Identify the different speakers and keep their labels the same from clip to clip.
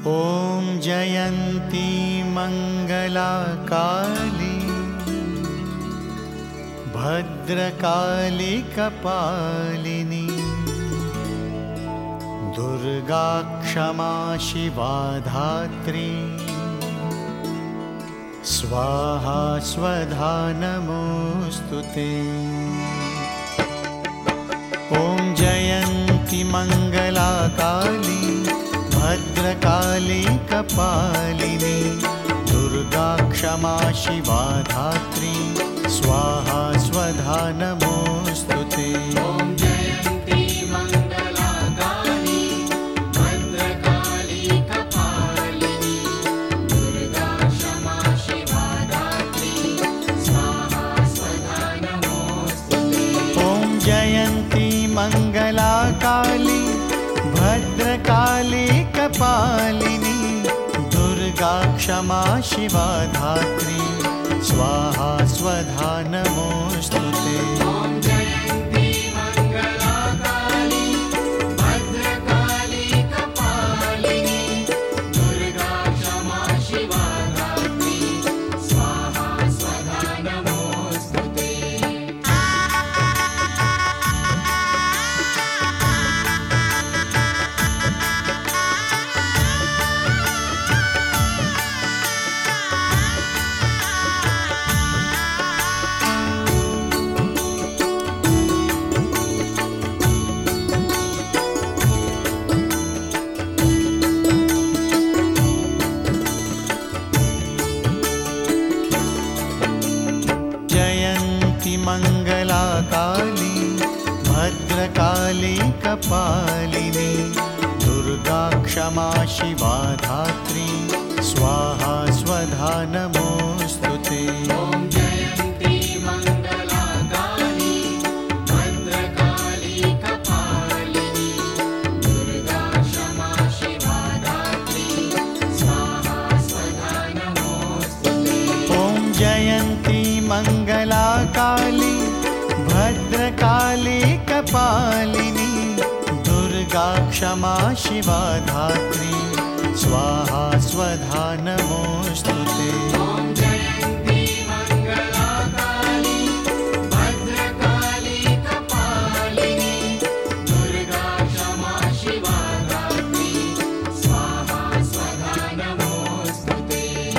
Speaker 1: ॐ जयन्ती मंगला काली भद्रकाली कपालिनी दुर्गा क्षमा शिवा धात्री स्वाहा स्वधा नमोस्तुते। ॐ जयन्ती मंगला काली भद्रकाली कपालिनी दुर्गा क्षमा शिवा धात्री स्वाहा स्वधा नमोस्तुते।
Speaker 2: ॐ जयन्ती मंगला काली भद्रकाली कपालिनी दुर्गा क्षमा शिवा धात्री स्वाहा स्वधा नमोस्तुते।
Speaker 1: ॐ जयन्ती मंगला काली भद्रकाली कपालिनी दुर्गा क्षमा शिवा धात्री स्वाहा स्वधा नमोस्तुते।
Speaker 2: ॐ जयन्ती मंगला काली भद्रकाली कपालिनी दुर्गा क्षमा शिवा धात्री स्वाहा स्वधा नमोस्तुते।
Speaker 1: जयन्ती मंगला काली भद्रकाली कपालिनी दुर्गा क्षमा शिवा धात्री स्वाहा स्वधा नमोस्तुते।
Speaker 2: ॐ जयन्ती मंगला काली भद्रकाली कपालिनी दुर्गा क्षमा शिवा धात्री स्वाहा स्वधा नमोस्तुते।
Speaker 1: ॐ जयन्ती मंगला काली भद्रकाली कपालिनी दुर्गा क्षमा शिवा धात्री स्वाहा स्वधा नमोस्तुते।
Speaker 2: ॐ जयन्ती मंगला काली भद्रकाली कपालिनी दुर्गा क्षमा शिवा धात्री स्वाहा स्वधा नमोस्तुते।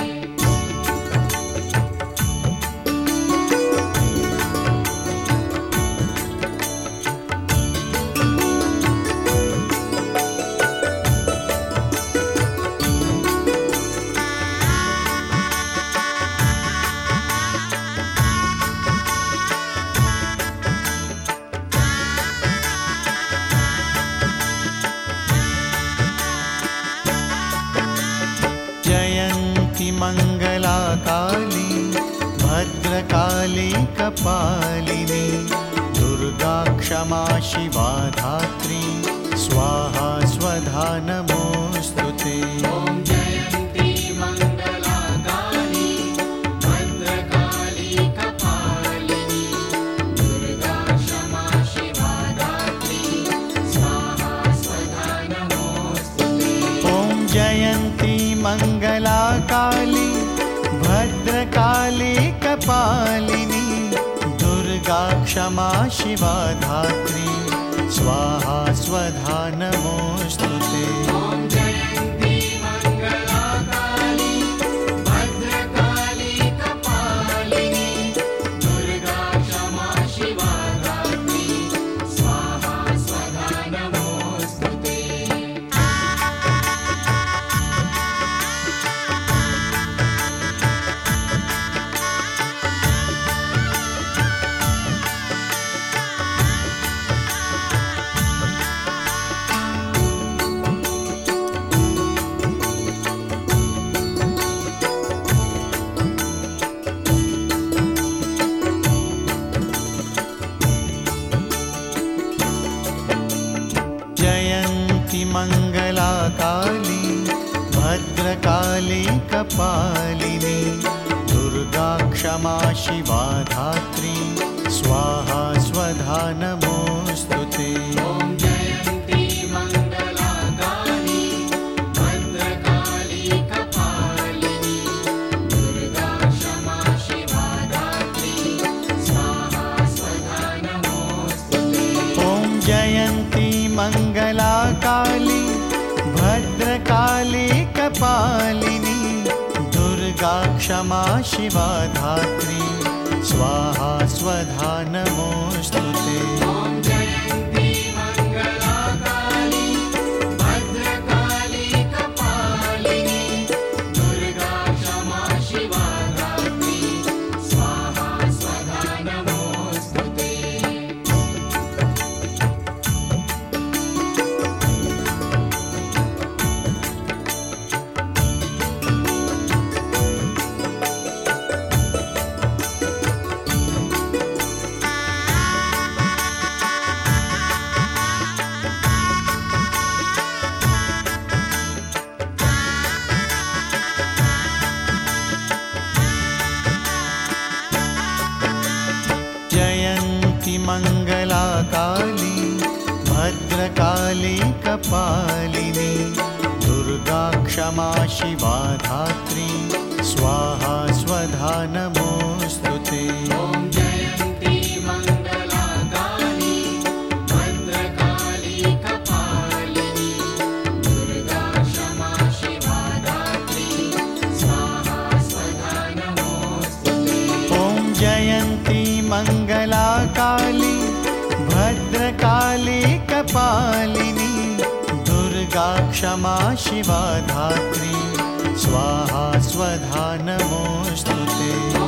Speaker 1: जयन्ती मंगला काली भद्रकाली कपालिनी दुर्गा क्षमा शिवा धात्री स्वाहा स्वधा नमोस्तुते।
Speaker 2: ॐ जयन्ती मंगला काली भद्रकाली कपालिनी दुर्गा क्षमा शिवा धात्री स्वाहा स्वधा नमोस्तुते।
Speaker 1: ॐ जयन्ती मंगला काली भद्रकाली कपालिनी दुर्गा क्षमा शिवा धात्री स्वाहा स्वधा नमोस्तुते।
Speaker 2: ॐ जयन्ती मंगला काली भद्रकाली कपालिनी दुर्गा क्षमा शिवा धात्री स्वाहा स्वधा नमोस्तुते।
Speaker 1: जयन्ती मंगला काली भद्रकाली कपालिनी दुर्गा क्षमा शिवा धात्री स्वाहा स्वधा नमोस्तुते।
Speaker 2: ॐ जयन्ती मंगला काली भद्रकाली
Speaker 1: जयन्ती मङ्गला काली भद्रकाली कपालिनी दुर्गा क्षमा शिवा धात्री स्वाहा स्वधा नमोऽस्तु ते।
Speaker 2: ॐ जयन्ती मङ्गला काली भद्रकाली कपालिनी दुर्गा क्षमा शिवा धात्री स्वाहा स्वधा नमोऽस्तु ते।
Speaker 1: जयन्ती मङ्गला काली भद्रकाली कपालिनी दुर्गा क्षमा शिवा धात्री स्वाहा स्वधा नमोऽस्तु ते।
Speaker 2: ॐ जयन्ती मङ्गला काली भद्रकाली कपालिनी दुर्गा क्षमा शिवा धात्री स्वाहा स्वधा नमोऽस्तु ते।
Speaker 1: ॐ जयन्ती मङ्गला काली भद्रकाली कपालिनी दुर्गा क्षमा शिवा धात्री स्वाहा स्वधा नमोऽस्तु ते।